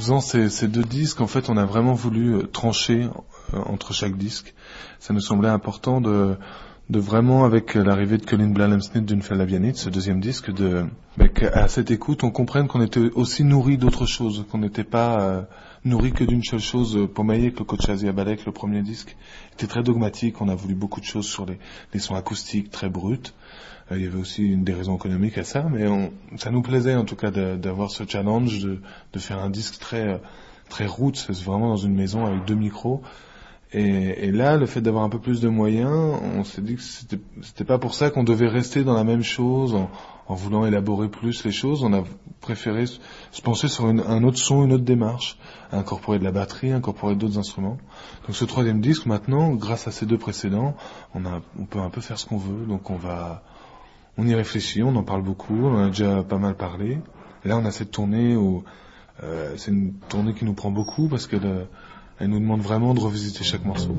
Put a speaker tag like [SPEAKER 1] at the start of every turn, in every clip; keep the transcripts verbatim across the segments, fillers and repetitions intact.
[SPEAKER 1] faisant ces, ces deux disques, en fait, on a vraiment voulu euh, trancher euh, entre chaque disque. Ça nous semblait important de, de vraiment, avec l'arrivée de Colin Blalen-Smith d'une Felavianit, ce deuxième disque, de, bah, qu'à cette écoute, on comprenne qu'on était aussi nourri d'autres choses, qu'on n'était pas euh, nourri que d'une seule chose. Pomayi avec le coach Azia Balek, le premier disque, était très dogmatique. On a voulu beaucoup de choses sur les, les sons acoustiques très bruts. Euh, il y avait aussi une des raisons économiques à ça, mais on, ça nous plaisait en tout cas de, d'avoir ce challenge de, de faire un disque très très roots, c'est vraiment dans une maison avec deux micros. Et, et là, le fait d'avoir un peu plus de moyens, on s'est dit que c'était, c'était pas pour ça qu'on devait rester dans la même chose, en, en voulant élaborer plus les choses. On a préféré se pencher sur une, un autre son, une autre démarche, incorporer de la batterie, incorporer d'autres instruments. Donc ce troisième disque, maintenant, grâce à ces deux précédents, on, a, on peut un peu faire ce qu'on veut. Donc on va, on y réfléchit, on en parle beaucoup, on en a déjà pas mal parlé. Et là, on a cette tournée où euh, c'est une tournée qui nous prend beaucoup parce qu'elle euh, elle nous demande vraiment de revisiter chaque morceau.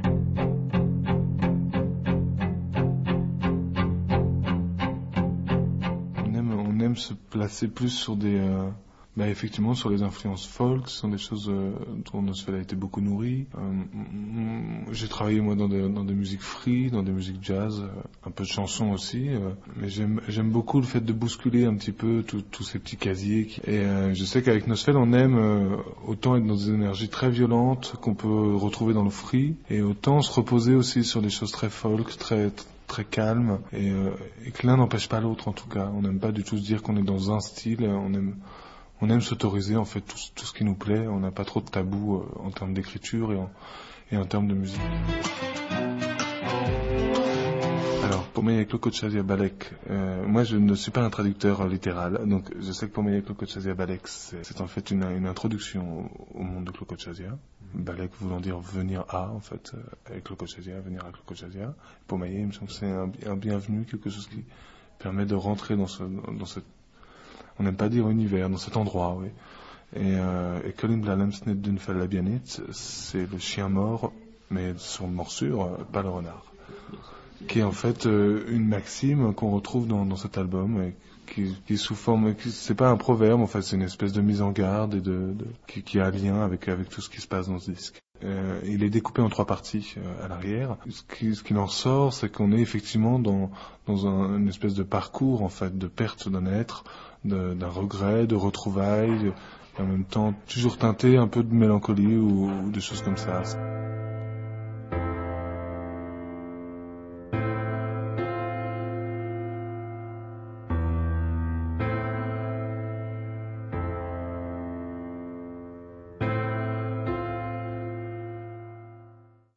[SPEAKER 1] On aime, on aime se placer plus sur des... Euh, bah effectivement, sur les influences folk, ce sont des choses euh, dont Nosfell a été beaucoup nourri. Euh, j'ai travaillé moi dans des, dans des musiques free, dans des musiques jazz, euh, un peu de chansons aussi, euh, mais j'aime, j'aime beaucoup le fait de bousculer un petit peu tous ces petits casiers. Qui... Et euh, je sais qu'avec Nosfell, on aime euh, autant être dans des énergies très violentes qu'on peut retrouver dans le free, et autant se reposer aussi sur des choses très folk, très très calmes, et, euh, et que l'un n'empêche pas l'autre en tout cas. On n'aime pas du tout se dire qu'on est dans un style, on aime On aime s'autoriser en fait tout, tout ce qui nous plaît. On n'a pas trop de tabous euh, en termes d'écriture et en, et en termes de musique. Alors, Pomayi avec le coach Azia Balek, euh, moi je ne suis pas un traducteur euh, littéral, donc je sais que Pomayi avec le coach Azia Balek, c'est, c'est en fait une, une introduction au, au monde de Coach Azia. Balek voulant dire venir à, en fait, euh, avec le coach Azia, venir avec le coach Azia. Pomayi, il me semble que c'est un, un bienvenu, quelque chose qui permet de rentrer dans ce, dans cette, on n'aime pas dire univers, dans cet endroit, oui. Et, euh, et Colin Blalen-Smith d'une Felavianit, c'est le chien mort, mais sur morsure, pas le renard. Qui est en fait euh, une maxime qu'on retrouve dans, dans cet album, et qui, qui est sous forme, qui, c'est pas un proverbe, en fait, c'est une espèce de mise en garde et de, de qui, qui a un lien avec, avec tout ce qui se passe dans ce disque. Euh, il est découpé en trois parties euh, à l'arrière. Ce qui, ce qui en sort, c'est qu'on est effectivement dans, dans un, une espèce de parcours, en fait, de perte d'un être, de, d'un regret, de retrouvailles, et en même temps toujours teinté un peu de mélancolie ou, ou de choses comme ça.